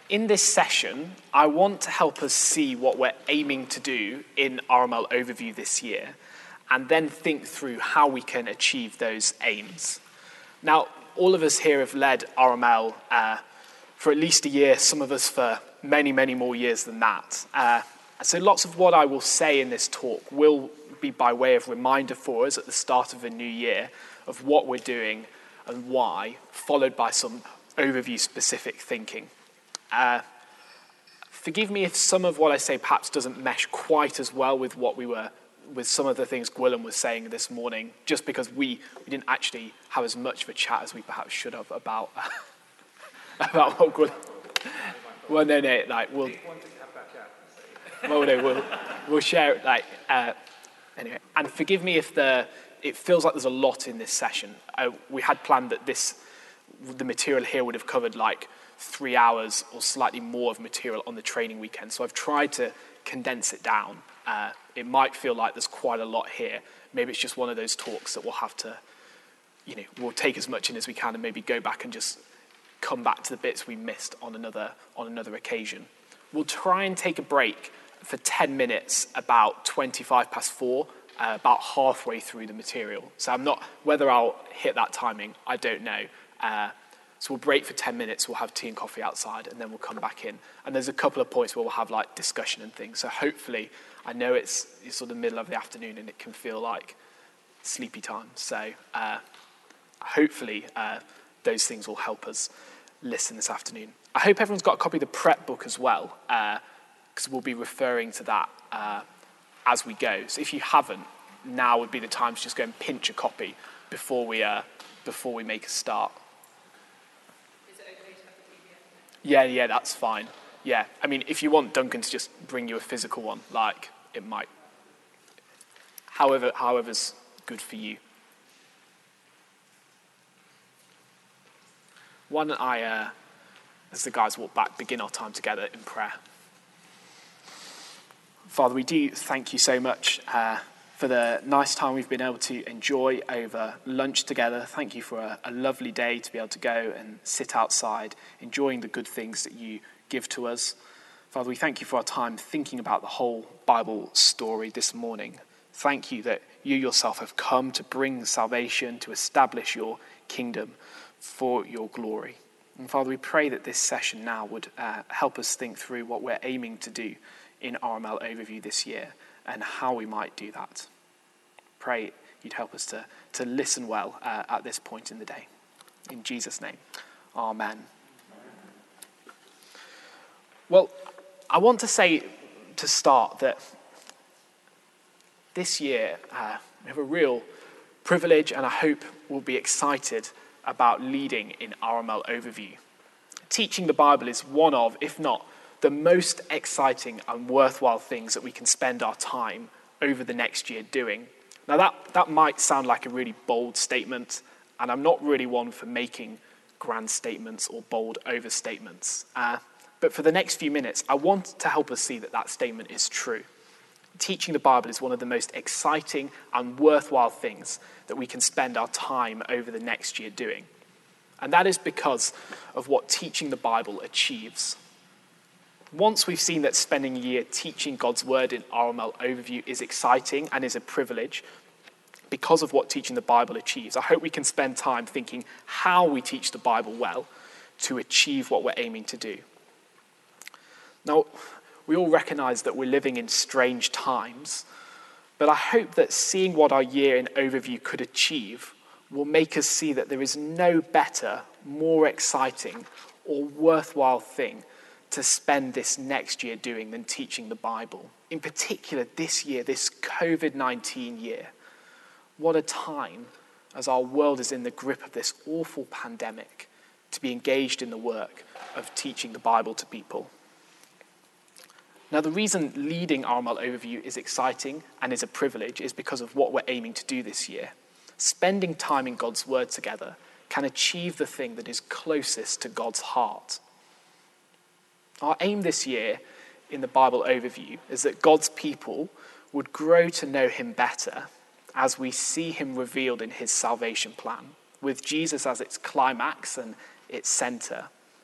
In this session, I want to help us see what we're aiming to do in RML Overview this year, and then think through how we can achieve those aims. Now, all of us here have led RML for at least a year, some of us for many, many more years than that. So lots of what I will say in this talk will be by way of reminder for us at the start of a new year of what we're doing and why, followed by some overview-specific thinking. Forgive me if some of what I say perhaps doesn't mesh quite as well with with some of the things Gwilym was saying this morning, just because we didn't actually have as much of a chat as we perhaps should have about what Gwilym. Well, no, we'll share it. Anyway, and forgive me if it feels like there's a lot in this session. We had planned that the material here would have covered 3 hours or slightly more of material on the training weekend. So I've tried to condense it down. It might feel like there's quite a lot here. Maybe it's just one of those talks that we'll have to, we'll take as much in as we can and maybe go back and just come back to the bits we missed on another occasion. We'll try and take a break for 10 minutes about 4:25, about halfway through the material. So whether I'll hit that timing, I don't know. So we'll break for 10 minutes, we'll have tea and coffee outside, and then we'll come back in. And there's a couple of points where we'll have discussion and things. So hopefully, I know it's sort of middle of the afternoon and it can feel like sleepy time. So hopefully those things will help us listen this afternoon. I hope everyone's got a copy of the prep book as well, because we'll be referring to that as we go. So if you haven't, now would be the time to just go and pinch a copy before we make a start. Yeah, that's fine. Yeah, I mean, if you want Duncan to just bring you a physical one, it might. However's good for you. Why don't I, as the guys walk back, begin our time together in prayer. Father, we do thank you so much for the nice time we've been able to enjoy over lunch together. Thank you for a lovely day to be able to go and sit outside, enjoying the good things that you give to us. Father, we thank you for our time thinking about the whole Bible story this morning. Thank you that you yourself have come to bring salvation, to establish your kingdom for your glory. And Father, we pray that this session now would help us think through what we're aiming to do in RML Overview this year and how we might do that. Pray you'd help us to listen well at this point in the day. In Jesus' name, amen. Well, I want to say to start that this year we have a real privilege, and I hope we'll be excited about leading in RML Overview. Teaching the Bible is one of, if not the most exciting and worthwhile things that we can spend our time over the next year doing. Now that might sound like a really bold statement, and I'm not really one for making grand statements or bold overstatements. But for the next few minutes, I want to help us see that statement is true. Teaching the Bible is one of the most exciting and worthwhile things that we can spend our time over the next year doing. And that is because of what teaching the Bible achieves. Once we've seen that spending a year teaching God's word in RML Overview is exciting and is a privilege because of what teaching the Bible achieves, I hope we can spend time thinking how we teach the Bible well to achieve what we're aiming to do. Now, we all recognize that we're living in strange times, but I hope that seeing what our year in Overview could achieve will make us see that there is no better, more exciting, or worthwhile thing to spend this next year doing than teaching the Bible. In particular, this year, this COVID-19 year. What a time, as our world is in the grip of this awful pandemic, to be engaged in the work of teaching the Bible to people. Now, the reason leading RML Overview is exciting and is a privilege is because of what we're aiming to do this year. Spending time in God's word together can achieve the thing that is closest to God's heart. Our aim this year in the Bible Overview is that God's people would grow to know him better as we see him revealed in his salvation plan, with Jesus as its climax and its center.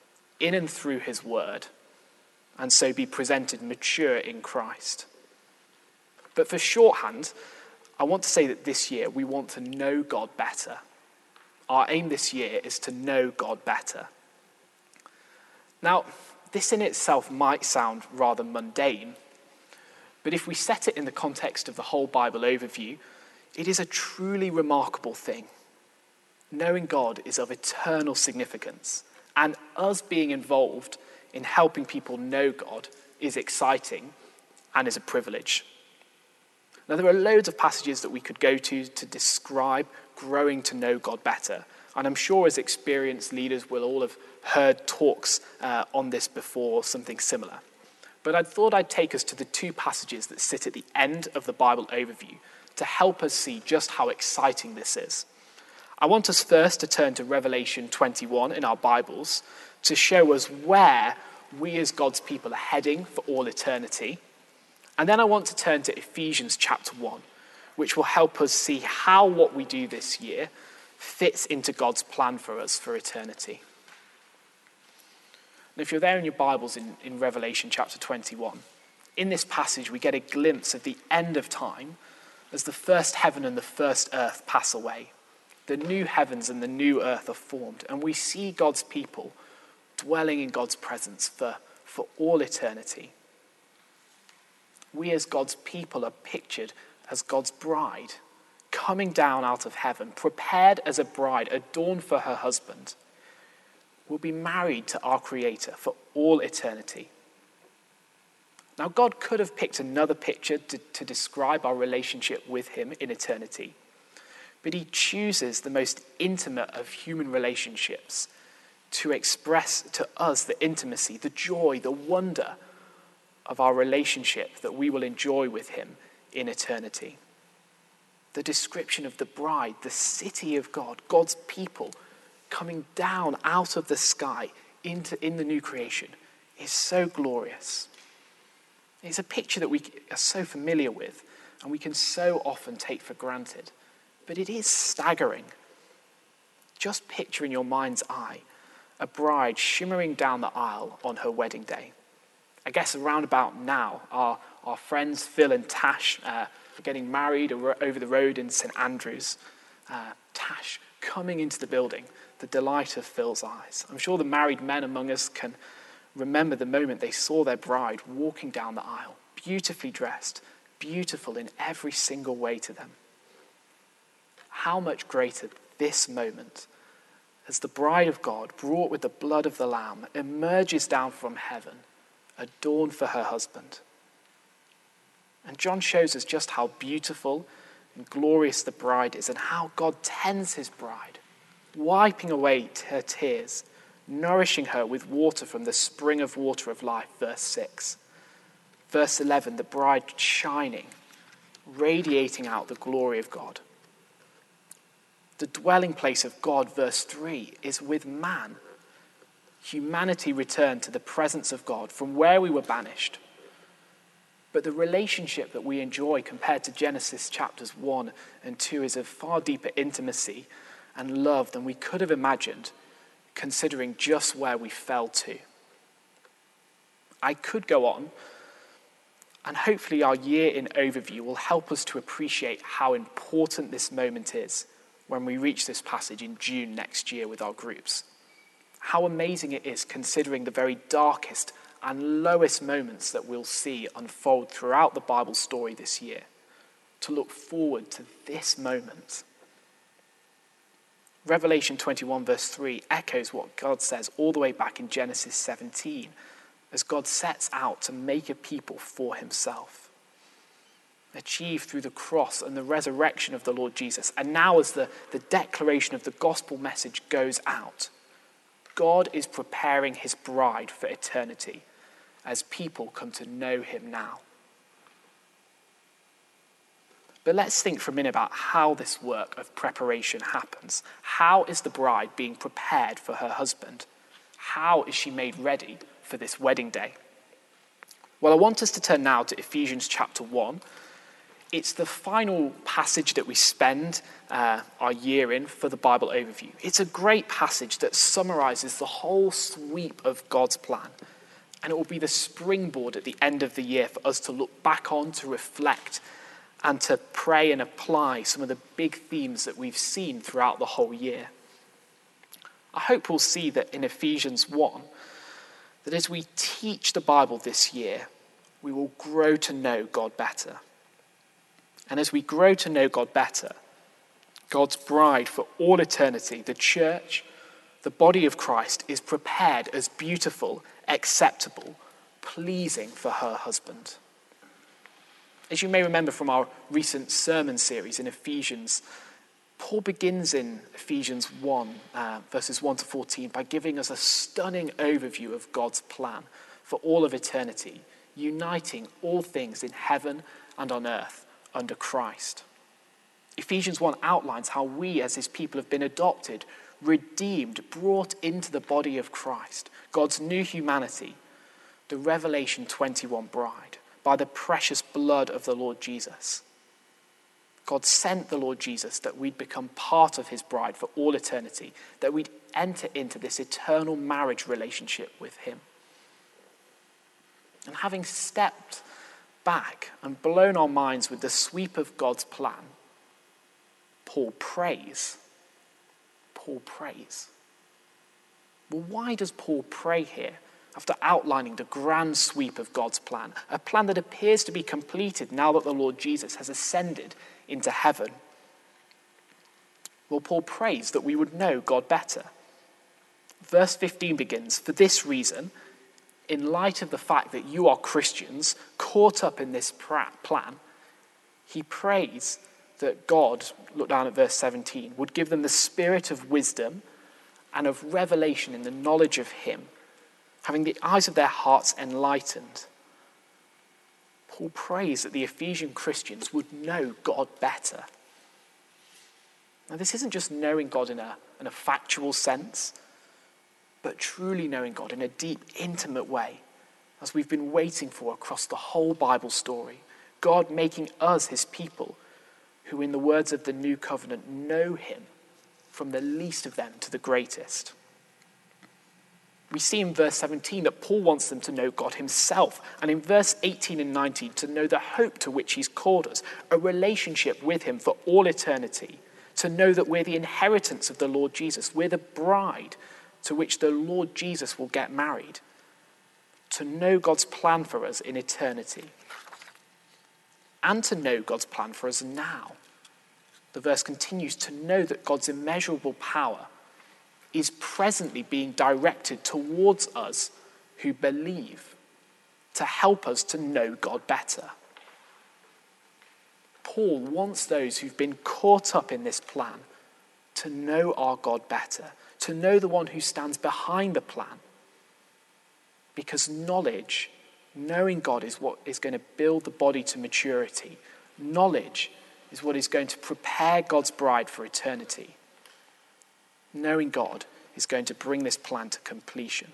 in and through his word, and so be presented mature in Christ. But for shorthand, I want to say that this year we want to know God better. Our aim this year is to know God better. Now, this in itself might sound rather mundane, but if we set it in the context of the whole Bible overview, it is a truly remarkable thing. Knowing God is of eternal significance, and us being involved in helping people know God is exciting and is a privilege. Now, there are loads of passages that we could go to describe growing to know God better, and I'm sure as experienced leaders we'll all have heard talks on this before, something similar. But I thought I'd take us to the two passages that sit at the end of the Bible overview to help us see just how exciting this is. I want us first to turn to Revelation 21 in our Bibles to show us where we as God's people are heading for all eternity. And then I want to turn to Ephesians chapter 1, which will help us see how what we do this year fits into God's plan for us for eternity. And if you're there in your Bibles in Revelation chapter 21, in this passage we get a glimpse of the end of time as the first heaven and the first earth pass away. The new heavens and the new earth are formed, and we see God's people dwelling in God's presence for all eternity. We as God's people are pictured as God's bride, coming down out of heaven, prepared as a bride, adorned for her husband. We'll be married to our Creator for all eternity. Now, God could have picked another picture to describe our relationship with him in eternity, but he chooses the most intimate of human relationships to express to us the intimacy, the joy, the wonder of our relationship that we will enjoy with him in eternity. The description of the bride, the city of God, God's people coming down out of the sky in the new creation is so glorious. It's a picture that we are so familiar with and we can so often take for granted. But it is staggering. Just picture in your mind's eye a bride shimmering down the aisle on her wedding day. I guess around about now, our friends Phil and Tash are getting married over the road in St Andrews. Tash coming into the building, the delight of Phil's eyes. I'm sure the married men among us can remember the moment they saw their bride walking down the aisle, beautifully dressed, beautiful in every single way to them. How much greater this moment as the bride of God, brought with the blood of the Lamb, emerges down from heaven, adorned for her husband. And John shows us just how beautiful and glorious the bride is and how God tends his bride, wiping away her tears, nourishing her with water from the spring of water of life, verse 6. Verse 11, the bride shining, radiating out the glory of God. The dwelling place of God, verse 3, is with man. Humanity returned to the presence of God from where we were banished. But the relationship that we enjoy compared to Genesis chapters 1 and 2 is of far deeper intimacy and love than we could have imagined, considering just where we fell to. I could go on, and hopefully our year in overview will help us to appreciate how important this moment is when we reach this passage in June next year with our groups. How amazing it is considering the very darkest and lowest moments that we'll see unfold throughout the Bible story this year, to look forward to this moment. Revelation 21 verse 3 echoes what God says all the way back in Genesis 17, as God sets out to make a people for himself, achieved through the cross and the resurrection of the Lord Jesus. And now as the declaration of the gospel message goes out, God is preparing his bride for eternity as people come to know him now. But let's think for a minute about how this work of preparation happens. How is the bride being prepared for her husband? How is she made ready for this wedding day? Well, I want us to turn now to Ephesians chapter 1. it's the final passage that we spend our year in for the Bible overview. It's a great passage that summarizes the whole sweep of God's plan. And it will be the springboard at the end of the year for us to look back on, to reflect, and to pray and apply some of the big themes that we've seen throughout the whole year. I hope we'll see that in Ephesians 1, that as we teach the Bible this year, we will grow to know God better. And as we grow to know God better, God's bride for all eternity, the church, the body of Christ, is prepared as beautiful, acceptable, pleasing for her husband. As you may remember from our recent sermon series in Ephesians, Paul begins in Ephesians 1, verses 1 to 14, by giving us a stunning overview of God's plan for all of eternity, uniting all things in heaven and on earth under Christ. Ephesians 1 outlines how we as his people have been adopted, redeemed, brought into the body of Christ, God's new humanity, the Revelation 21 bride, by the precious blood of the Lord Jesus. God sent the Lord Jesus that we'd become part of his bride for all eternity, that we'd enter into this eternal marriage relationship with him. And having stepped back and blown our minds with the sweep of God's plan, Paul prays. Paul prays. Well, why does Paul pray here after outlining the grand sweep of God's plan, a plan that appears to be completed now that the Lord Jesus has ascended into heaven? Well, Paul prays that we would know God better. Verse 15 begins, "For this reason, in light of the fact that you are Christians caught up in this plan," he prays that God, look down at verse 17, would give them the spirit of wisdom and of revelation in the knowledge of him, having the eyes of their hearts enlightened. Paul prays that the Ephesian Christians would know God better. Now, this isn't just knowing God in a factual sense, but truly knowing God in a deep, intimate way, as we've been waiting for across the whole Bible story. God making us his people, who in the words of the New Covenant know him from the least of them to the greatest. We see in verse 17 that Paul wants them to know God himself, and in verse 18 and 19 to know the hope to which he's called us, a relationship with him for all eternity, to know that we're the inheritance of the Lord Jesus, we're the bride to which the Lord Jesus will get married, to know God's plan for us in eternity, and to know God's plan for us now. The verse continues, to know that God's immeasurable power is presently being directed towards us who believe, to help us to know God better. Paul wants those who've been caught up in this plan to know our God better, to know the one who stands behind the plan. Because knowledge, knowing God, is what is going to build the body to maturity. Knowledge is what is going to prepare God's bride for eternity. Knowing God is going to bring this plan to completion.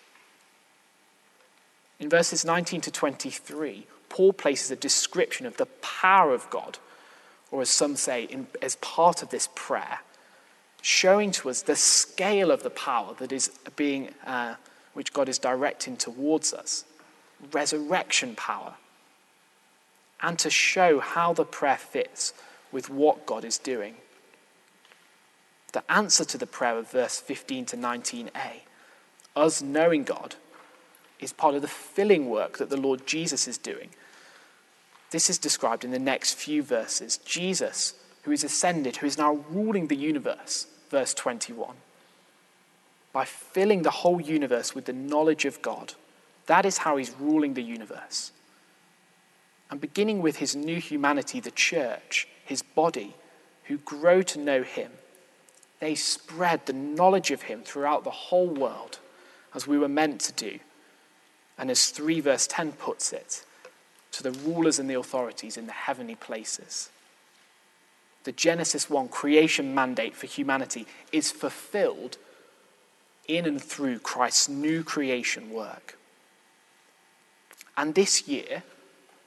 In verses 19 to 23, Paul places a description of the power of God, or as some say, as part of this prayer, showing to us the scale of the power that is being, which God is directing towards us, resurrection power, and to show how the prayer fits with what God is doing. The answer to the prayer of verse 15 to 19a, us knowing God, is part of the filling work that the Lord Jesus is doing. This is described in the next few verses. Jesus, who is ascended, who is now ruling the universe, verse 21, by filling the whole universe with the knowledge of God. That is how he's ruling the universe. And beginning with his new humanity, the church, his body, who grow to know him, they spread the knowledge of him throughout the whole world, as we were meant to do. And as 3 verse 10 puts it, to the rulers and the authorities in the heavenly places. The Genesis 1 creation mandate for humanity is fulfilled in and through Christ's new creation work. And this year,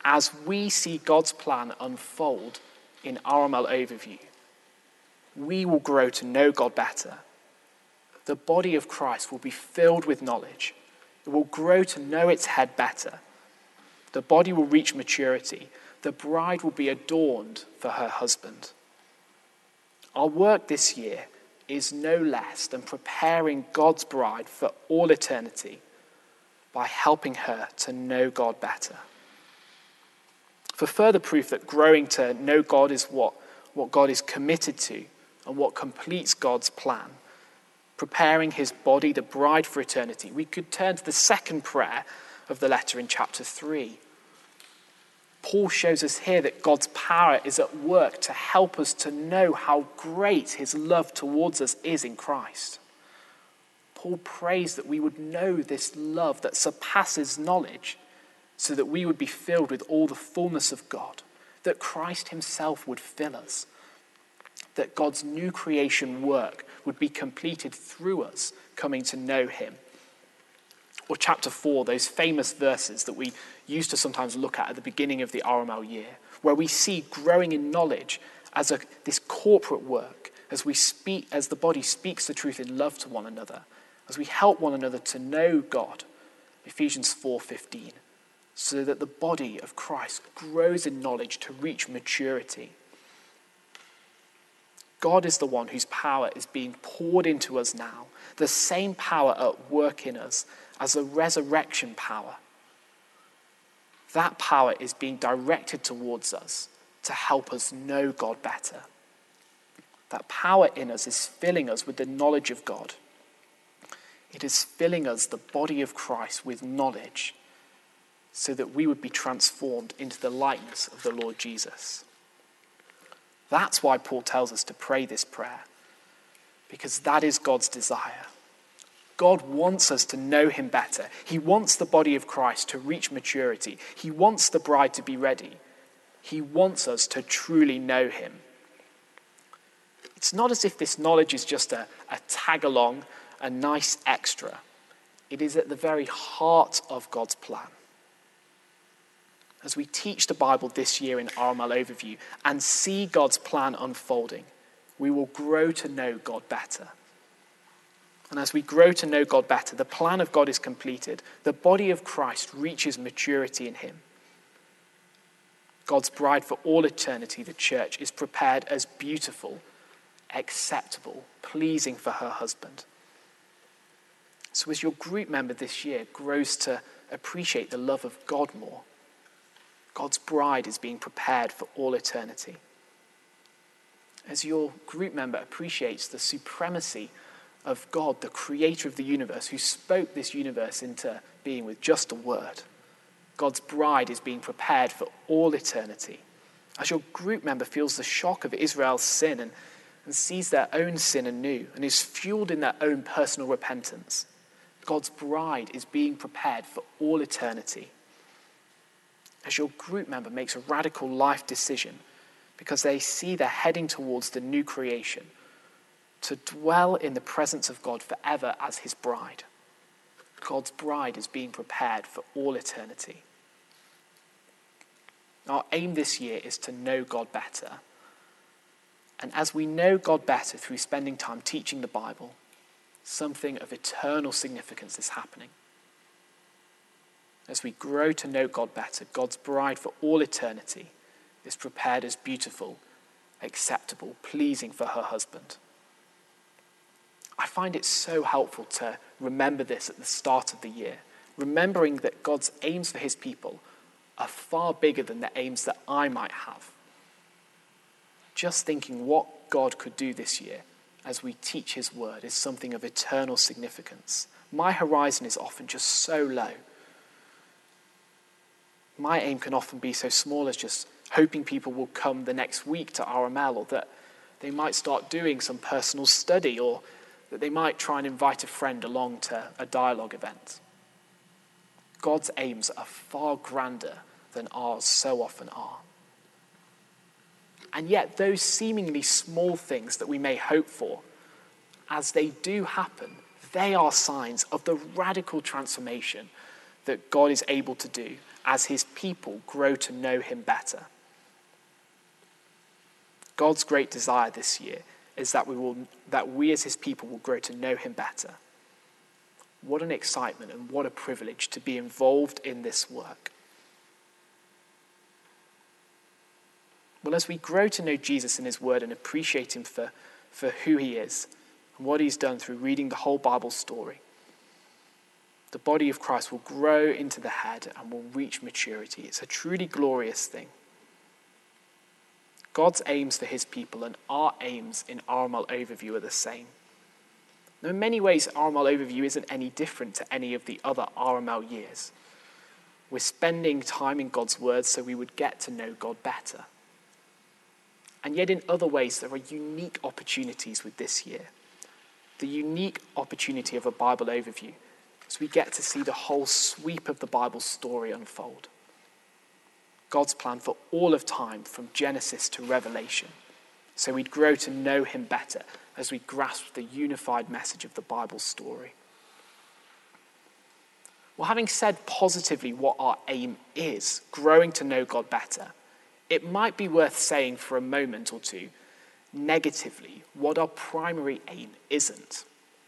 as we see God's plan unfold in RML Overview, we will grow to know God better. The body of Christ will be filled with knowledge. It will grow to know its head better. The body will reach maturity. The bride will be adorned for her husband. Our work this year is no less than preparing God's bride for all eternity by helping her to know God better. For further proof that growing to know God is what God is committed to and what completes God's plan, preparing his body, the bride, for eternity, we could turn to the second prayer of the letter in chapter 3. Paul shows us here that God's power is at work to help us to know how great his love towards us is in Christ. Paul prays that we would know this love that surpasses knowledge, so that we would be filled with all the fullness of God, that Christ himself would fill us, that God's new creation work would be completed through us coming to know him. Or chapter 4, those famous verses that we used to sometimes look at the beginning of the RML year, where we see growing in knowledge as this corporate work, as the body speaks the truth in love to one another, as we help one another to know God, Ephesians 4:15, so that the body of Christ grows in knowledge to reach maturity. God is the one whose power is being poured into us now, the same power at work in us as the resurrection power. That power is being directed towards us to help us know God better. That power in us is filling us with the knowledge of God. It is filling us, the body of Christ, with knowledge so that we would be transformed into the likeness of the Lord Jesus. That's why Paul tells us to pray this prayer, because that is God's desire. God wants us to know him better. He wants the body of Christ to reach maturity. He wants the bride to be ready. He wants us to truly know him. It's not as if this knowledge is just a tag-along, a nice extra. It is at the very heart of God's plan. As we teach the Bible this year in RML Overview and see God's plan unfolding, we will grow to know God better. And as we grow to know God better, the plan of God is completed. The body of Christ reaches maturity in him. God's bride for all eternity, the church, is prepared as beautiful, acceptable, pleasing for her husband. So as your group member this year grows to appreciate the love of God more, God's bride is being prepared for all eternity. As your group member appreciates the supremacy of God, the creator of the universe, who spoke this universe into being with just a word, God's bride is being prepared for all eternity. As your group member feels the shock of Israel's sin and sees their own sin anew and is fueled in their own personal repentance, God's bride is being prepared for all eternity. As your group member makes a radical life decision because they see they're heading towards the new creation, to dwell in the presence of God forever as his bride, God's bride is being prepared for all eternity. Our aim this year is to know God better. And as we know God better through spending time teaching the Bible, something of eternal significance is happening. As we grow to know God better, God's bride for all eternity is prepared as beautiful, acceptable, pleasing for her husband. I find it so helpful to remember this at the start of the year, remembering that God's aims for his people are far bigger than the aims that I might have. Just thinking what God could do this year as we teach his word is something of eternal significance. My horizon is often just so low. My aim can often be so small as just hoping people will come the next week to RML, or that they might start doing some personal study, or that they might try and invite a friend along to a dialogue event. God's aims are far grander than ours so often are. And yet those seemingly small things that we may hope for, as they do happen, they are signs of the radical transformation that God is able to do as his people grow to know him better. God's great desire this year is that we as his people will grow to know him better. What an excitement and what a privilege to be involved in this work. Well, as we grow to know Jesus and his word and appreciate him for who he is and what he's done through reading the whole Bible story, the body of Christ will grow into the head and will reach maturity. It's a truly glorious thing. God's aims for his people and our aims in RML Overview are the same. Now, in many ways, RML Overview isn't any different to any of the other RML years. We're spending time in God's word so we would get to know God better. And yet in other ways, there are unique opportunities with this year. The unique opportunity of a Bible overview is we get to see the whole sweep of the Bible story unfold. God's plan for all of time, from Genesis to Revelation, so we'd grow to know him better as we grasp the unified message of the Bible story. Well, having said positively what our aim is, growing to know God better, it might be worth saying for a moment or two, negatively, what our primary aim isn't.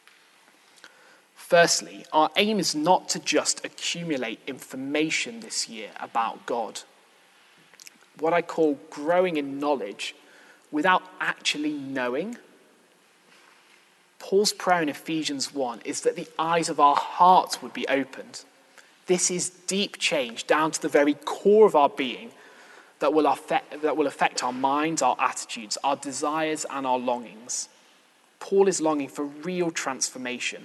Firstly, our aim is not to just accumulate information this year about God. What I call growing in knowledge without actually knowing. Paul's prayer in Ephesians 1 is that the eyes of our hearts would be opened. This is deep change down to the very core of our being that will affect our minds, our attitudes, our desires, and our longings. Paul is longing for real transformation.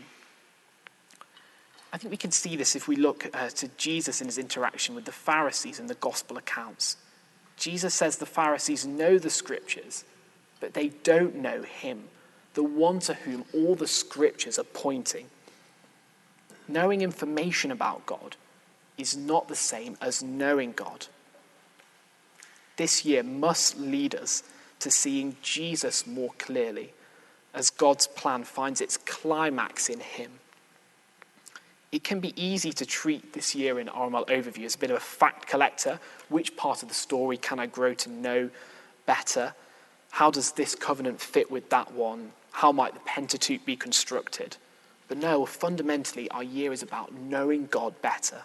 I think we can see this if we look to Jesus in his interaction with the Pharisees in the gospel accounts. Jesus says the Pharisees know the scriptures, but they don't know him, the one to whom all the scriptures are pointing. Knowing information about God is not the same as knowing God. This year must lead us to seeing Jesus more clearly as God's plan finds its climax in him. It can be easy to treat this year in RML Overview as a bit of a fact collector. Which part of the story can I grow to know better? How does this covenant fit with that one? How might the Pentateuch be constructed? But no, fundamentally, our year is about knowing God better.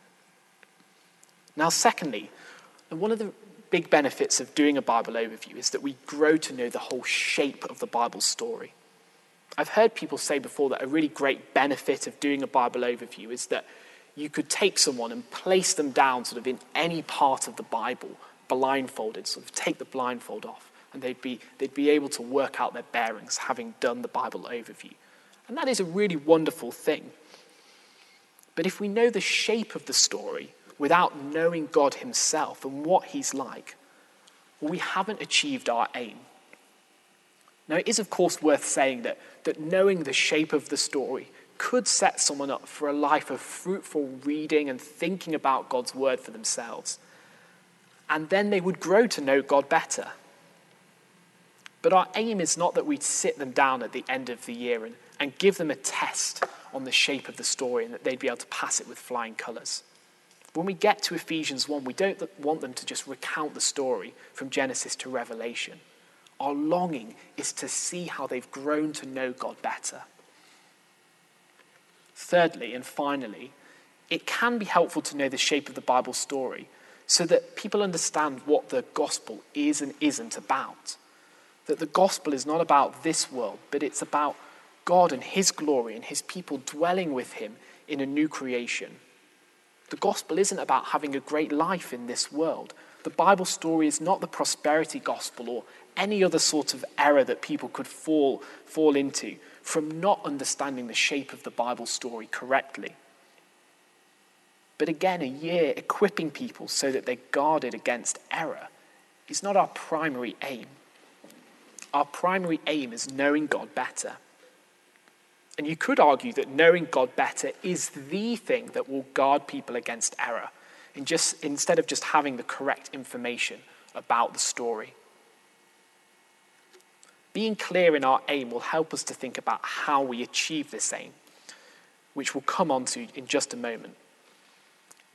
Now, secondly, one of the big benefits of doing a Bible overview is that we grow to know the whole shape of the Bible story. I've heard people say before that a really great benefit of doing a Bible overview is that you could take someone and place them down sort of in any part of the Bible, blindfolded, sort of take the blindfold off, and they'd be able to work out their bearings having done the Bible overview. And that is a really wonderful thing. But if we know the shape of the story without knowing God himself and what he's like, well, we haven't achieved our aim. Now, it is, of course, worth saying that knowing the shape of the story could set someone up for a life of fruitful reading and thinking about God's word for themselves. And then they would grow to know God better. But our aim is not that we'd sit them down at the end of the year and give them a test on the shape of the story and that they'd be able to pass it with flying colours. When we get to Ephesians 1, we don't want them to just recount the story from Genesis to Revelation. Our longing is to see how they've grown to know God better. Thirdly, and finally, it can be helpful to know the shape of the Bible story so that people understand what the gospel is and isn't about. That the gospel is not about this world, but it's about God and his glory and his people dwelling with him in a new creation. The gospel isn't about having a great life in this world. The Bible story is not the prosperity gospel or any other sort of error that people could fall into from not understanding the shape of the Bible story correctly. But again, a year equipping people so that they're guarded against error is not our primary aim. Our primary aim is knowing God better. And you could argue that knowing God better is the thing that will guard people against error, instead of just having the correct information about the story. Being clear in our aim will help us to think about how we achieve this aim, which we'll come on to in just a moment.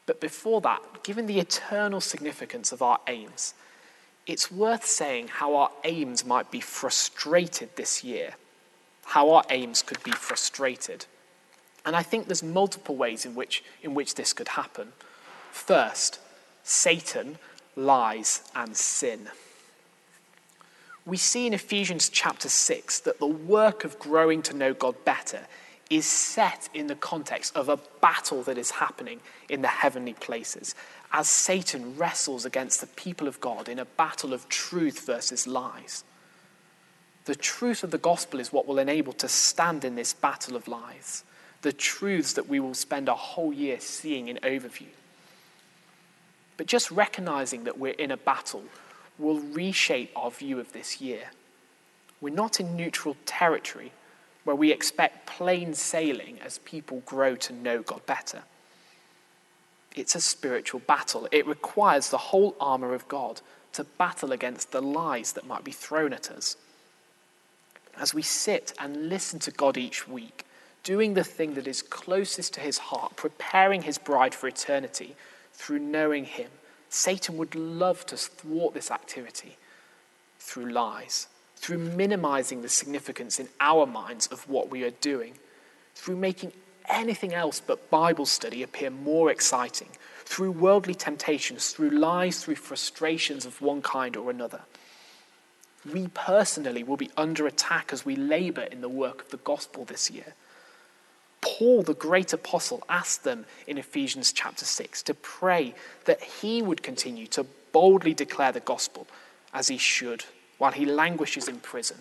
But before that, given the eternal significance of our aims, it's worth saying how our aims might be frustrated this year, how our aims could be frustrated. And I think there's multiple ways in which this could happen. First, Satan, lies, and sin. We see in Ephesians chapter 6 that the work of growing to know God better is set in the context of a battle that is happening in the heavenly places, as Satan wrestles against the people of God in a battle of truth versus lies. The truth of the gospel is what will enable to stand in this battle of lies, the truths that we will spend a whole year seeing in overview. But just recognizing that we're in a battle will reshape our view of this year. We're not in neutral territory where we expect plain sailing as people grow to know God better. It's a spiritual battle. It requires the whole armor of God to battle against the lies that might be thrown at us. As we sit and listen to God each week, doing the thing that is closest to his heart, preparing his bride for eternity through knowing him, Satan would love to thwart this activity through lies, through minimizing the significance in our minds of what we are doing, through making anything else but Bible study appear more exciting, through worldly temptations, through lies, through frustrations of one kind or another. We personally will be under attack as we labor in the work of the gospel this year. Paul, the great apostle, asked them in Ephesians chapter 6 to pray that he would continue to boldly declare the gospel as he should while he languishes in prison.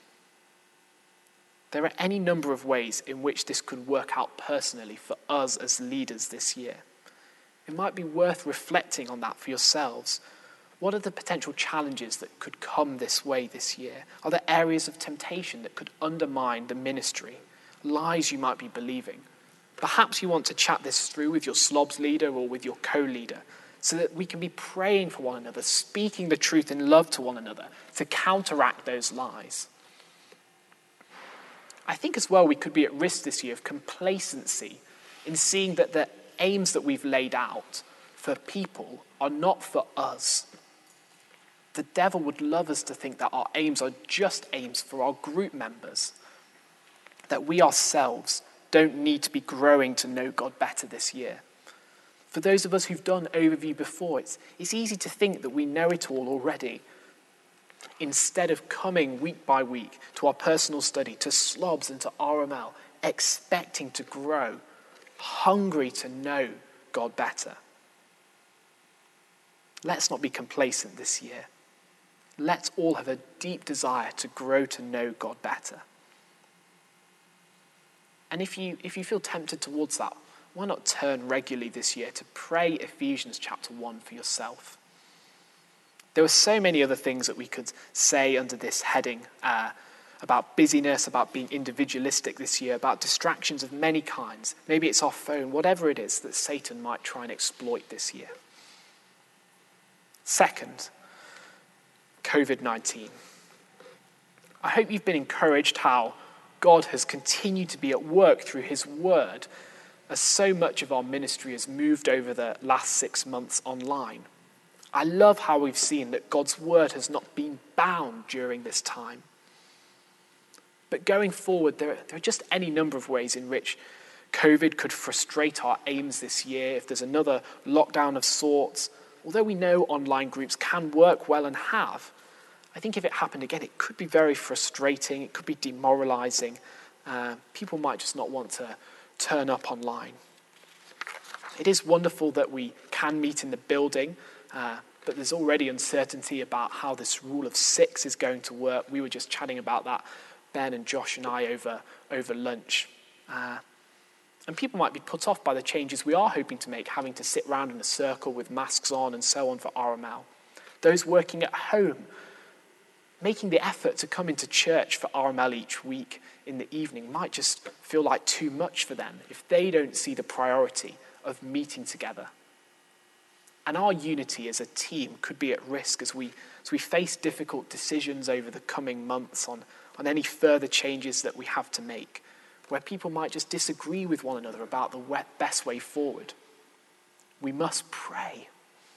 There are any number of ways in which this could work out personally for us as leaders this year. It might be worth reflecting on that for yourselves. What are the potential challenges that could come this way this year? Are there areas of temptation that could undermine the ministry? Lies you might be believing? Perhaps you want to chat this through with your slobs leader or with your co-leader so that we can be praying for one another, speaking the truth in love to one another to counteract those lies. I think as well we could be at risk this year of complacency in seeing that the aims that we've laid out for people are not for us. The devil would love us to think that our aims are just aims for our group members, that we ourselves don't need to be growing to know God better this year. For those of us who've done overview before, it's easy to think that we know it all already. Instead of coming week by week to our personal study, to slobs and to RML, expecting to grow, hungry to know God better. Let's not be complacent this year. Let's all have a deep desire to grow to know God better. And if you feel tempted towards that, why not turn regularly this year to pray Ephesians chapter 1 for yourself? There were so many other things that we could say under this heading about busyness, about being individualistic this year, about distractions of many kinds. Maybe it's our phone, whatever it is that Satan might try and exploit this year. Second, COVID-19. I hope you've been encouraged how God has continued to be at work through his word as so much of our ministry has moved over the last 6 months online. I love how we've seen that God's word has not been bound during this time. But going forward, there are just any number of ways in which COVID could frustrate our aims this year. If there's another lockdown of sorts, although we know online groups can work well and have, I think if it happened again, it could be very frustrating. It could be demoralizing. People might just not want to turn up online. It is wonderful that we can meet in the building, but there's already uncertainty about how this rule of 6 is going to work. We were just chatting about that, Ben and Josh and I, over lunch. And people might be put off by the changes we are hoping to make, having to sit around in a circle with masks on and so on for RML. Those working at home, making the effort to come into church for RML each week in the evening might just feel like too much for them if they don't see the priority of meeting together. And our unity as a team could be at risk as we face difficult decisions over the coming months on any further changes that we have to make, where people might just disagree with one another about the best way forward. We must pray.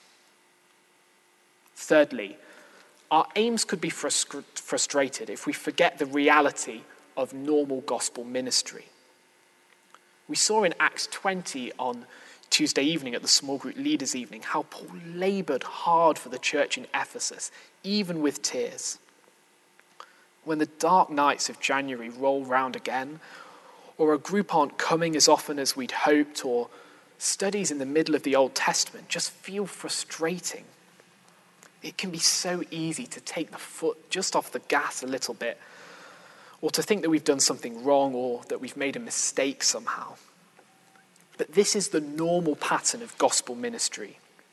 Thirdly, our aims could be frustrated if we forget the reality of normal gospel ministry. We saw in Acts 20 on Tuesday evening at the small group leaders' evening how Paul laboured hard for the church in Ephesus, even with tears. When the dark nights of January roll round again, or a group aren't coming as often as we'd hoped, or studies in the middle of the Old Testament just feel frustrating, it can be so easy to take the foot just off the gas a little bit, or to think that we've done something wrong or that we've made a mistake somehow. But this is the normal pattern of gospel ministry.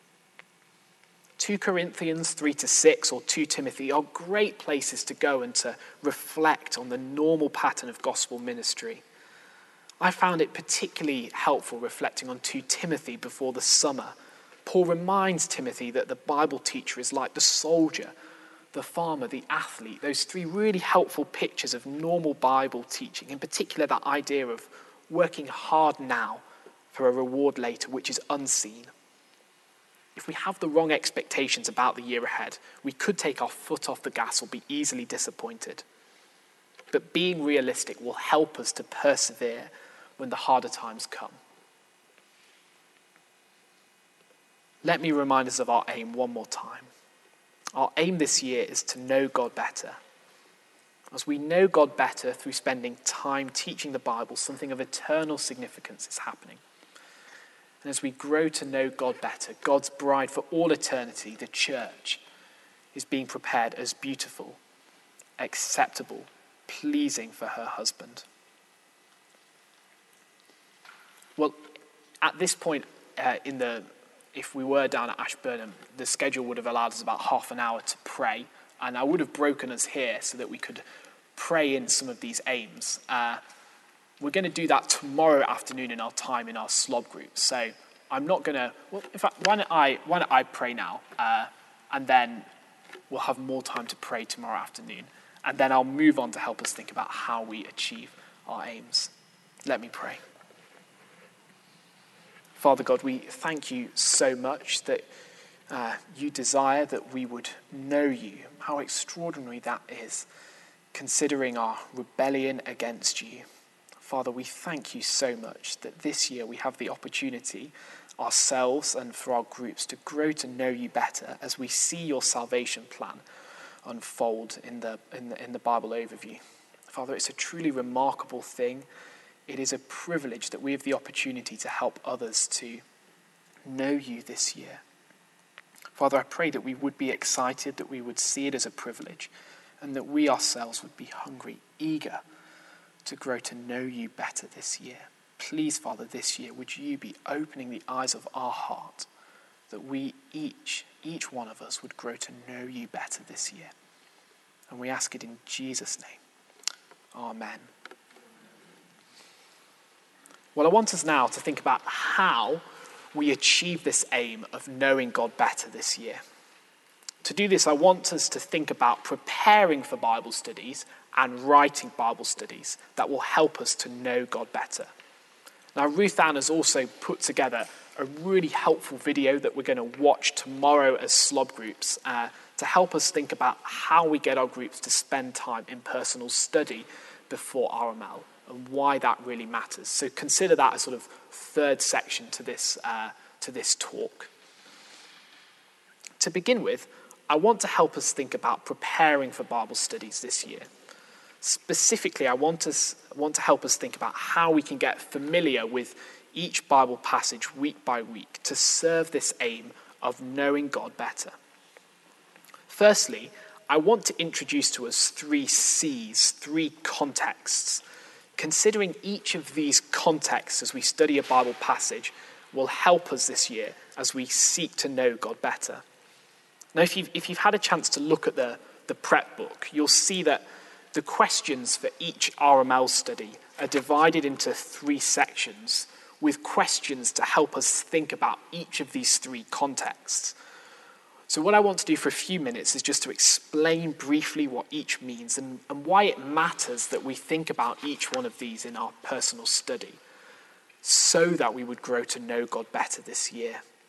2 Corinthians 3-6 or 2 Timothy are great places to go and to reflect on the normal pattern of gospel ministry. I found it particularly helpful reflecting on 2 Timothy before the summer. Paul reminds Timothy that the Bible teacher is like the soldier, the farmer, the athlete. Those three really helpful pictures of normal Bible teaching, in particular that idea of working hard now for a reward later, which is unseen. If we have the wrong expectations about the year ahead, we could take our foot off the gas or be easily disappointed. But being realistic will help us to persevere when the harder times come. Let me remind us of our aim one more time. Our aim this year is to know God better. As we know God better through spending time teaching the Bible, something of eternal significance is happening. And as we grow to know God better, God's bride for all eternity, the church, is being prepared as beautiful, acceptable, pleasing for her husband. Well, at this point if we were down at Ashburnham, the schedule would have allowed us about half an hour to pray, and I would have broken us here so that we could pray in some of these aims. We're going to do that tomorrow afternoon in our time in our slob group. So I'm not going to. Well, in fact, why don't I pray now, and then we'll have more time to pray tomorrow afternoon, and then I'll move on to help us think about how we achieve our aims. Let me pray. Father God, we thank you so much that you desire that we would know you. How extraordinary that is, considering our rebellion against you. Father, we thank you so much that this year we have the opportunity ourselves and for our groups to grow to know you better as we see your salvation plan unfold in the Bible overview. Father, it's a truly remarkable thing. It is a privilege that we have the opportunity to help others to know you this year. Father, I pray that we would be excited, that we would see it as a privilege, and that we ourselves would be hungry, eager to grow to know you better this year. Please, Father, this year, would you be opening the eyes of our heart, that we each one of us would grow to know you better this year. And we ask it in Jesus' name. Amen. Well, I want us now to think about how we achieve this aim of knowing God better this year. To do this, I want us to think about preparing for Bible studies and writing Bible studies that will help us to know God better. Now, Ruth Ann has also put together a really helpful video that we're going to watch tomorrow as slob groups to help us think about how we get our groups to spend time in personal study before RML and why that really matters. So consider that as sort of third section to this talk. To begin with, I want to help us think about preparing for Bible studies this year. Specifically, I want to help us think about how we can get familiar with each Bible passage week by week to serve this aim of knowing God better. Firstly, I want to introduce to us 3 C's, 3 contexts. Considering each of these contexts as we study a Bible passage will help us this year as we seek to know God better. Now, if you've had a chance to look at the prep book, you'll see that the questions for each RML study are divided into 3 sections with questions to help us think about each of these 3 contexts. So what I want to do for a few minutes is just to explain briefly what each means and why it matters that we think about each one of these in our personal study so that we would grow to know God better this year.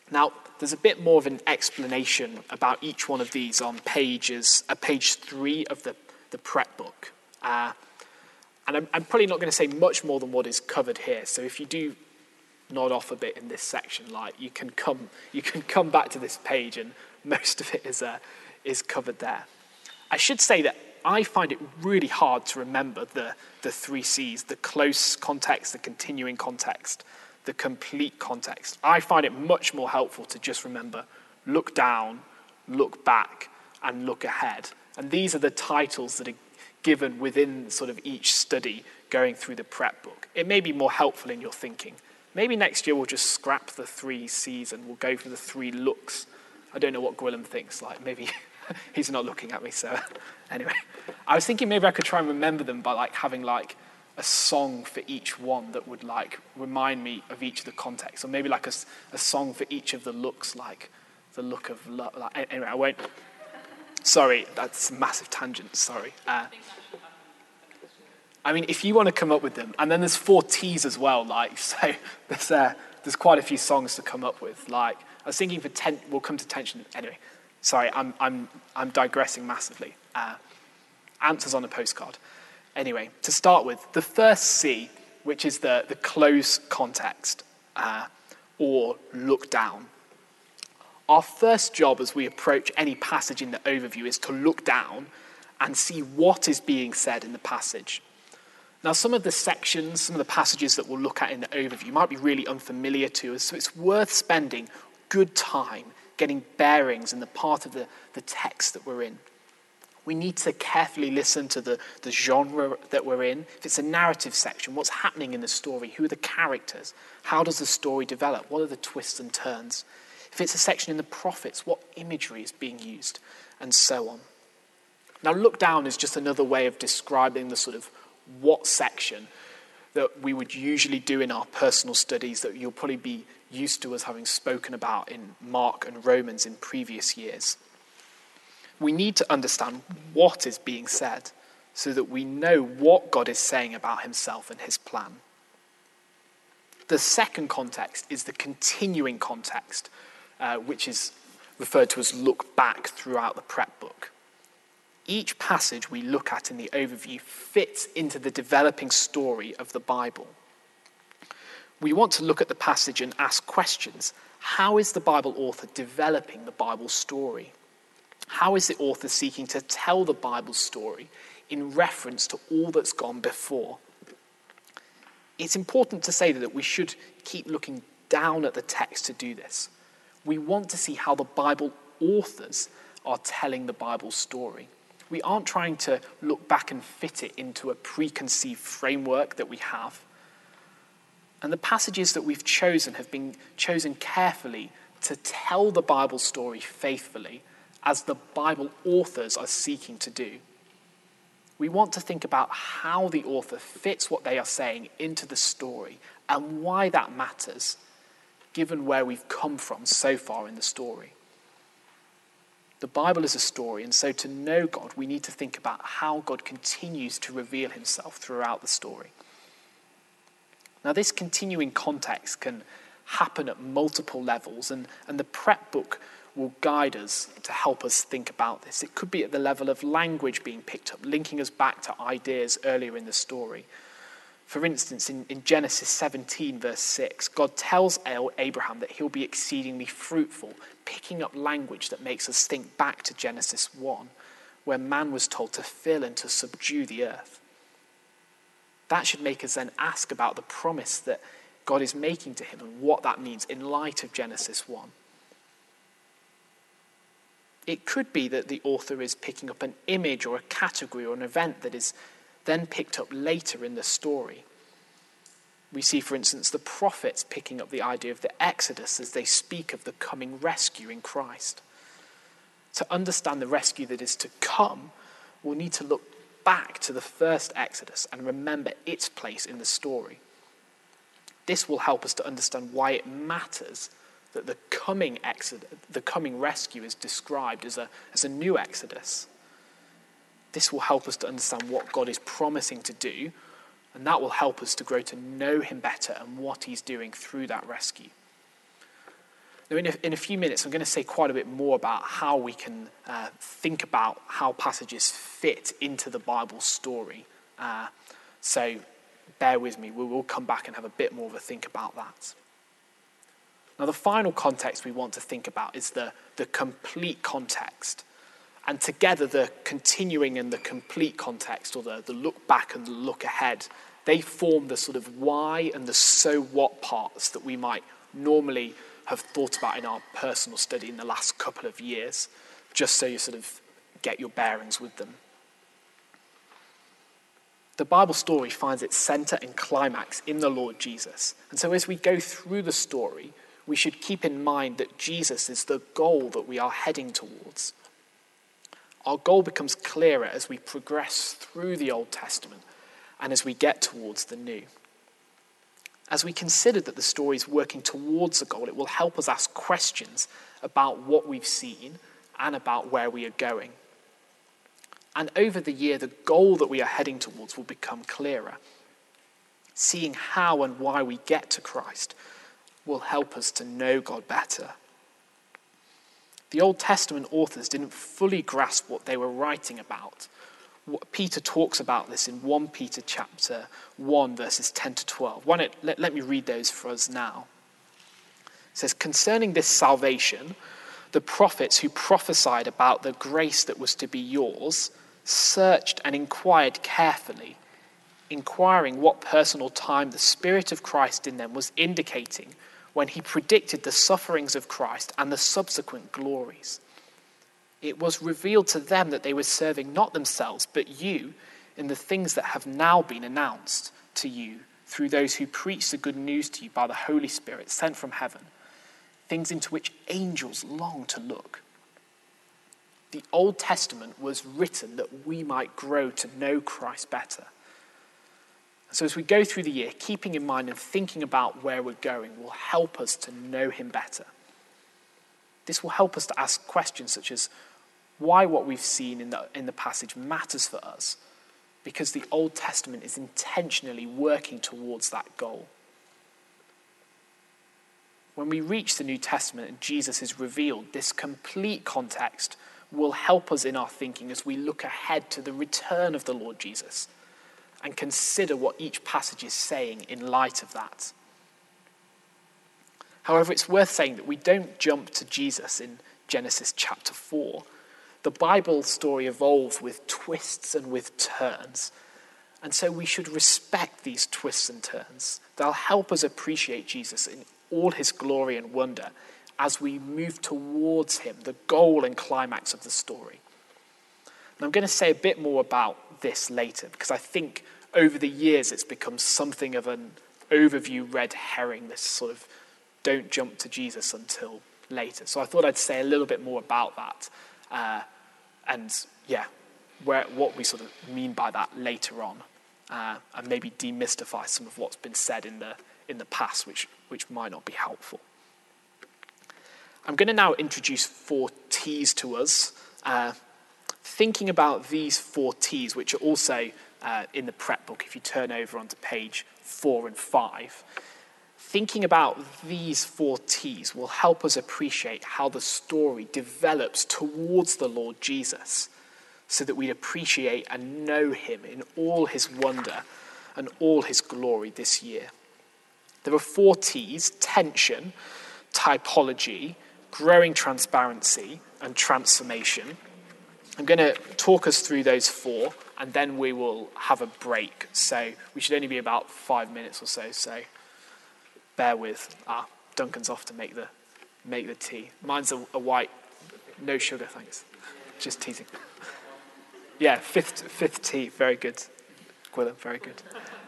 Now, there's a bit more of an explanation about each one of these on page 3 of the prep book. And I'm probably not going to say much more than what is covered here. So if you do nod off a bit in this section, you can come back to this page, and most of it is covered there. I should say that I find it really hard to remember the 3 C's: the close context, the continuing context, the complete context. I find it much more helpful to just remember look down, look back, and look ahead. And these are the titles that are given within sort of each study going through the prep book. It may be more helpful in your thinking. Maybe next year we'll just scrap the 3 C's and we'll go for the 3 looks. I don't know what Gwilym thinks. Maybe he's not looking at me, so anyway. I was thinking maybe I could try and remember them by having a song for each one that would remind me of each of the contexts, or maybe a song for each of the looks, like the look of love. Anyway, I won't. Sorry, that's a massive tangent. Sorry. If you want to come up with them, and then there's 4 T's as well. So there's quite a few songs to come up with. I was thinking we'll come to tension anyway. Sorry, I'm digressing massively. Answers on a postcard. Anyway, to start with, the first C, which is the close context, or look down. Our first job as we approach any passage in the overview is to look down and see what is being said in the passage. Now, some of the sections, some of the passages that we'll look at in the overview might be really unfamiliar to us, so it's worth spending good time getting bearings in the part of the text that we're in. We need to carefully listen to the genre that we're in. If it's a narrative section, what's happening in the story? Who are the characters? How does the story develop? What are the twists and turns? If it's a section in the prophets, what imagery is being used? And so on. Now, look down is just another way of describing the sort of what section that we would usually do in our personal studies that you'll probably be used to us having spoken about in Mark and Romans in previous years. We need to understand what is being said so that we know what God is saying about himself and his plan. The second context is the continuing context, which is referred to as look back throughout the prep book. Each passage we look at in the overview fits into the developing story of the Bible. We want to look at the passage and ask questions. How is the Bible author developing the Bible story? How is the author seeking to tell the Bible story in reference to all that's gone before? It's important to say that we should keep looking down at the text to do this. We want to see how the Bible authors are telling the Bible story. We aren't trying to look back and fit it into a preconceived framework that we have. And the passages that we've chosen have been chosen carefully to tell the Bible story faithfully, as the Bible authors are seeking to do. We want to think about how the author fits what they are saying into the story and why that matters, given where we've come from so far in the story. The Bible is a story, and so to know God, we need to think about how God continues to reveal himself throughout the story. Now, this continuing context can happen at multiple levels, and the prep book will guide us to help us think about this. It could be at the level of language being picked up, linking us back to ideas earlier in the story. For instance, in Genesis 17, verse 6, God tells Abraham that he'll be exceedingly fruitful, picking up language that makes us think back to Genesis 1, where man was told to fill and to subdue the earth. That should make us then ask about the promise that God is making to him and what that means in light of Genesis 1. It could be that the author is picking up an image or a category or an event that is then picked up later in the story. We see, for instance, the prophets picking up the idea of the Exodus as they speak of the coming rescue in Christ. To understand the rescue that is to come, we'll need to look back to the first Exodus and remember its place in the story. This will help us to understand why it matters that the coming rescue is described as a new Exodus. This will help us to understand what God is promising to do, and that will help us to grow to know him better and what he's doing through that rescue. Now, in a few minutes, I'm going to say quite a bit more about how we can think about how passages fit into the Bible story. So bear with me. We will come back and have a bit more of a think about that. Now, the final context we want to think about is the complete context. And together, the continuing and the complete context, or the look back and the look ahead, they form the sort of why and the so what parts that we might normally have thought about in our personal study in the last couple of years, just so you sort of get your bearings with them. The Bible story finds its center and climax in the Lord Jesus. And so as we go through the story, we should keep in mind that Jesus is the goal that we are heading towards. Our goal becomes clearer as we progress through the Old Testament and as we get towards the New. As we consider that the story is working towards a goal, it will help us ask questions about what we've seen and about where we are going. And over the year, the goal that we are heading towards will become clearer. Seeing how and why we get to Christ will help us to know God better. The Old Testament authors didn't fully grasp what they were writing about. Peter talks about this in 1 Peter chapter 1, verses 10 to 12. Let me read those for us now. It says, "Concerning this salvation, the prophets who prophesied about the grace that was to be yours searched and inquired carefully, inquiring what personal time the Spirit of Christ in them was indicating when he predicted the sufferings of Christ and the subsequent glories. It was revealed to them that they were serving not themselves, but you in the things that have now been announced to you through those who preach the good news to you by the Holy Spirit sent from heaven, things into which angels long to look." The Old Testament was written that we might grow to know Christ better. So as we go through the year, keeping in mind and thinking about where we're going will help us to know him better. This will help us to ask questions such as why what we've seen in the passage matters for us, because the Old Testament is intentionally working towards that goal. When we reach the New Testament and Jesus is revealed, this complete context will help us in our thinking as we look ahead to the return of the Lord Jesus and consider what each passage is saying in light of that. However, it's worth saying that we don't jump to Jesus in Genesis chapter 4. The Bible story evolves with twists and with turns. And so we should respect these twists and turns. They'll help us appreciate Jesus in all his glory and wonder as we move towards him, the goal and climax of the story. And I'm going to say a bit more about this later, because I think over the years it's become something of an overview red herring, this sort of don't jump to Jesus until later. So I thought I'd say a little bit more about that. What we sort of mean by that later on, and maybe demystify some of what's been said in the past, which might not be helpful. I'm going to now introduce 4 T's to us, thinking about these 4 T's, which are also in the prep book if you turn over onto page 4 and 5. Thinking about these 4 T's will help us appreciate how the story develops towards the Lord Jesus, so that we appreciate and know him in all his wonder and all his glory this year. There are 4 T's: tension, typology, growing transparency, and transformation. I'm going to talk us through those 4, and then we will have a break. So we should only be about 5 minutes or so bear with. Duncan's off to make the tea. Mine's a white, no sugar, thanks. Just teasing. Yeah, fifth tea, very good. Gwilym, very good.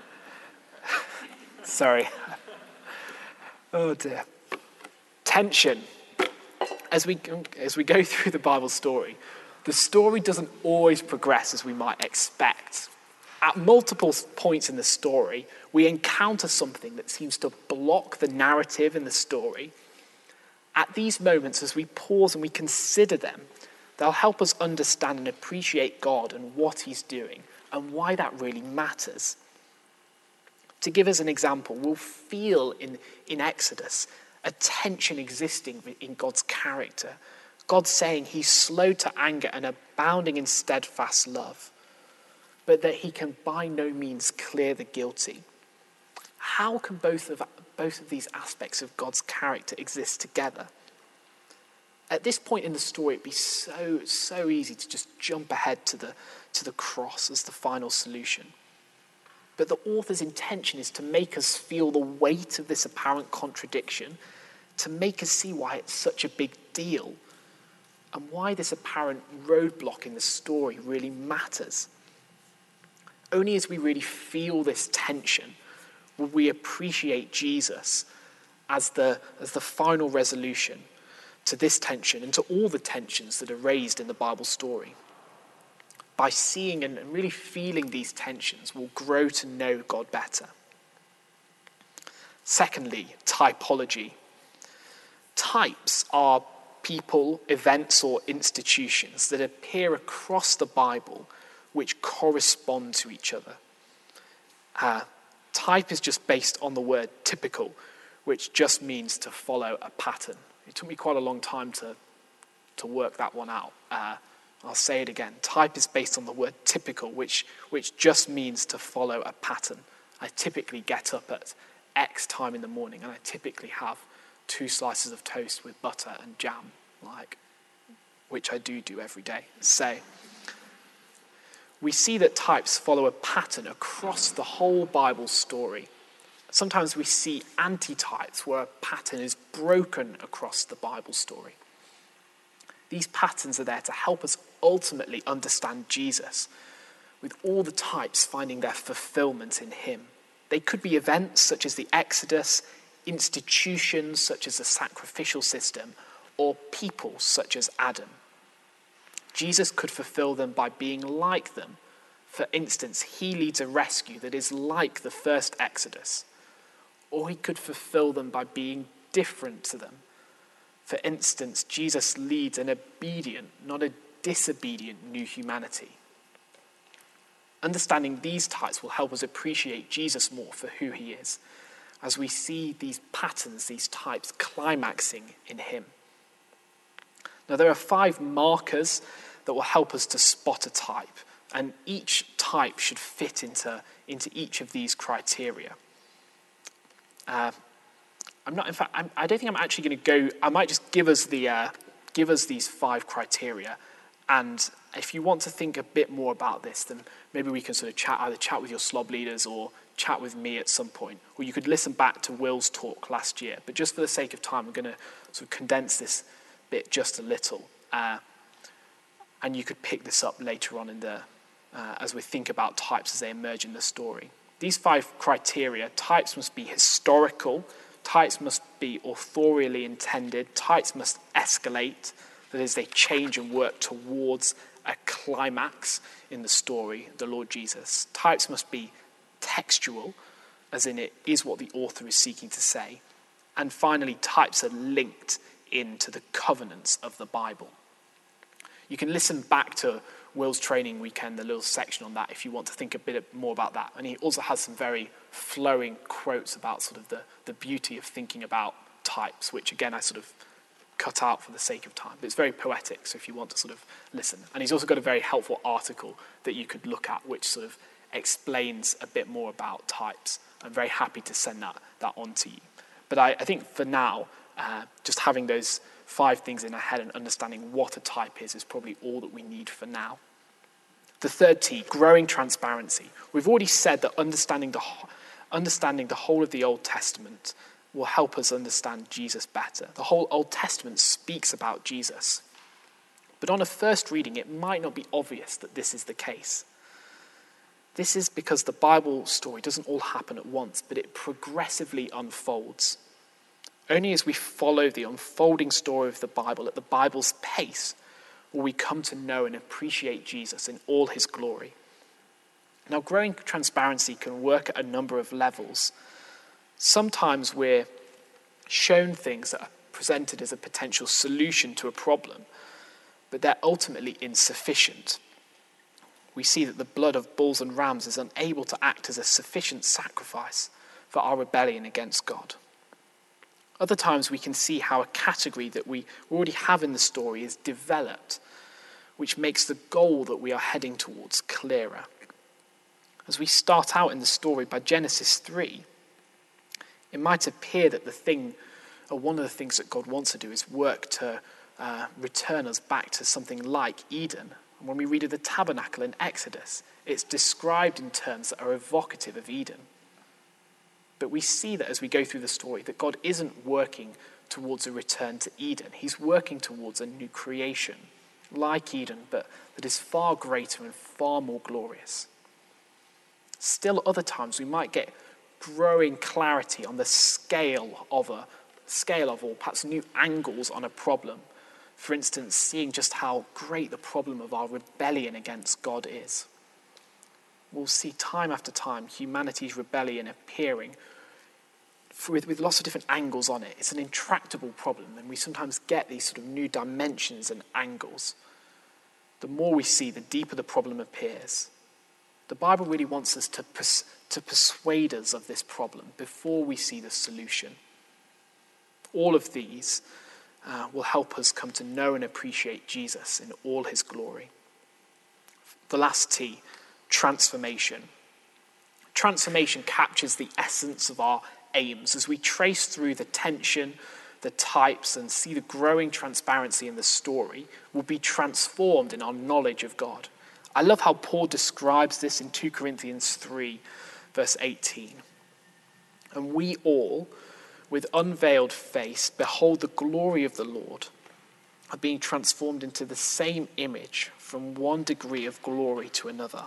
Sorry. Oh dear. Tension. As we go through the Bible story, the story doesn't always progress as we might expect. At multiple points in the story, we encounter something that seems to block the narrative in the story. At these moments, as we pause and we consider them, they'll help us understand and appreciate God and what he's doing and why that really matters. To give us an example, we'll feel in Exodus a tension existing in God's character. God saying he's slow to anger and abounding in steadfast love, but that he can by no means clear the guilty. How can both of these aspects of God's character exist together? At this point in the story, it'd be so easy to just jump ahead to the cross as the final solution. But the author's intention is to make us feel the weight of this apparent contradiction, to make us see why it's such a big deal, and why this apparent roadblock in the story really matters. Only as we really feel this tension will we appreciate Jesus as the final resolution to this tension and to all the tensions that are raised in the Bible story. By seeing and really feeling these tensions, we'll grow to know God better. Secondly, typology. Types are people, events, or institutions that appear across the Bible which correspond to each other. Type is just based on the word typical, which just means to follow a pattern. It took me quite a long time to work that one out. I'll say it again. Type is based on the word typical, which just means to follow a pattern. I typically get up at X time in the morning, and I typically have 2 slices of toast with butter and jam, which I do every day. So we see that types follow a pattern across the whole Bible story. Sometimes we see anti-types where a pattern is broken across the Bible story. These patterns are there to help us ultimately understand Jesus, with all the types finding their fulfillment in him. They could be events such as the Exodus, institutions such as the sacrificial system, or people such as Adam. Jesus could fulfill them by being like them. For instance, he leads a rescue that is like the first Exodus. Or he could fulfill them by being different to them. For instance, Jesus leads an obedient, not a disobedient new humanity. Understanding these types will help us appreciate Jesus more for who he is, as we see these patterns, these types, climaxing in him. Now, there are 5 markers that will help us to spot a type, and each type should fit into each of these criteria. I don't think I'm actually going to go. I might just give us these 5 criteria, and if you want to think a bit more about this, then maybe we can sort of chat with your slob leaders or chat with me at some point, or you could listen back to Will's talk last year. But just for the sake of time, I'm going to sort of condense this bit just a little, and you could pick this up later on as we think about types as they emerge in the story. These 5 criteria: types must be historical, types must be authorially intended, types must escalate, that is, they change and work towards a climax in the story, the Lord Jesus. Types must be textual, as in it is what the author is seeking to say. And finally, types are linked into the covenants of the Bible. You can listen back to Will's training weekend, the little section on that, if you want to think a bit more about that. And he also has some very flowing quotes about sort of the beauty of thinking about types, which again I sort of cut out for the sake of time. But it's very poetic, so if you want to sort of listen. And he's also got a very helpful article that you could look at, which sort of explains a bit more about types. I'm very happy to send that on to you. But I think for now, just having those 5 things in our head and understanding what a type is probably all that we need for now. The third T, growing transparency. We've already said that understanding the whole of the Old Testament will help us understand Jesus better. The whole Old Testament speaks about Jesus. But on a first reading, it might not be obvious that this is the case. This is because the Bible story doesn't all happen at once, but it progressively unfolds. Only as we follow the unfolding story of the Bible at the Bible's pace will we come to know and appreciate Jesus in all his glory. Now, growing transparency can work at a number of levels. Sometimes we're shown things that are presented as a potential solution to a problem, but they're ultimately insufficient. We see that the blood of bulls and rams is unable to act as a sufficient sacrifice for our rebellion against God. Other times we can see how a category that we already have in the story is developed, which makes the goal that we are heading towards clearer. As we start out in the story by Genesis 3, it might appear that one of the things that God wants to do is work to return us back to something like Eden. And when we read of the tabernacle in Exodus, it's described in terms that are evocative of Eden. But we see that as we go through the story, that God isn't working towards a return to Eden. He's working towards a new creation, like Eden, but that is far greater and far more glorious. Still, other times we might get growing clarity on the scale of or perhaps new angles on a problem. For instance, seeing just how great the problem of our rebellion against God is. We'll see time after time humanity's rebellion appearing with lots of different angles on it. It's an intractable problem, and we sometimes get these sort of new dimensions and angles. The more we see, the deeper the problem appears. The Bible really wants us to persuade us of this problem before we see the solution. All of these will help us come to know and appreciate Jesus in all his glory. The last T, transformation. Transformation captures the essence of our aims as we trace through the tension, the types, and see the growing transparency in the story. We'll be transformed in our knowledge of God. I love how Paul describes this in 2 Corinthians 3, verse 18. And we all, with unveiled face, behold the glory of the Lord, are being transformed into the same image from one degree of glory to another.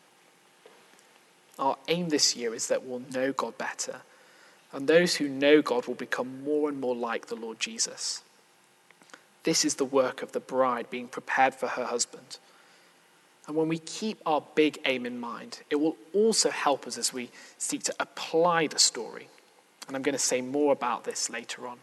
Our aim this year is that we'll know God better, and those who know God will become more and more like the Lord Jesus. This is the work of the bride being prepared for her husband. And when we keep our big aim in mind, it will also help us as we seek to apply the story. And I'm going to say more about this later on.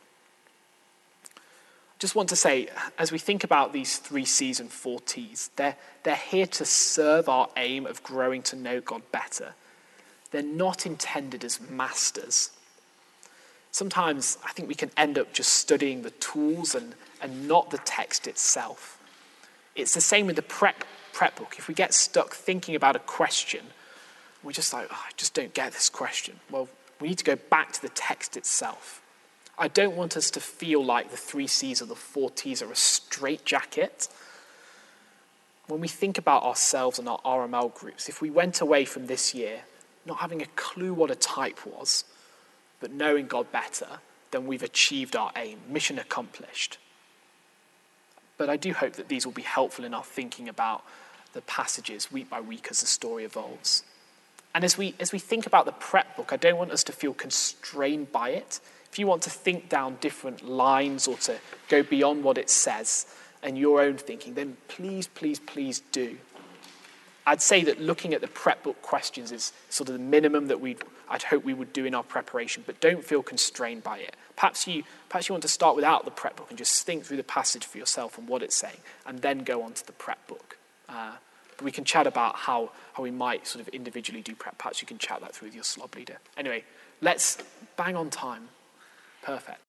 I just want to say, as we think about these 3 C's and 4 T's, they're here to serve our aim of growing to know God better. They're not intended as masters. Sometimes I think we can end up just studying the tools and not the text itself. It's the same with the prep book. If we get stuck thinking about a question, we're just like, I just don't get this question. Well, we need to go back to the text itself. I don't want us to feel like the 3 C's or the 4 T's are a straitjacket. When we think about ourselves and our RML groups, if we went away from this year not having a clue what a type was, but knowing God better, then we've achieved our aim, mission accomplished. But I do hope that these will be helpful in our thinking about the passages week by week as the story evolves. And as we think about the prep book, I don't want us to feel constrained by it. If you want to think down different lines or to go beyond what it says and your own thinking, then please, please, please do. I'd say that looking at the prep book questions is sort of the minimum that I'd hope we would do in our preparation, but don't feel constrained by it. Perhaps you want to start without the prep book and just think through the passage for yourself and what it's saying, and then go on to the prep book. We can chat about how we might sort of individually do prep. Perhaps you can chat that through with your slob leader. Anyway, let's bang on time. Perfect.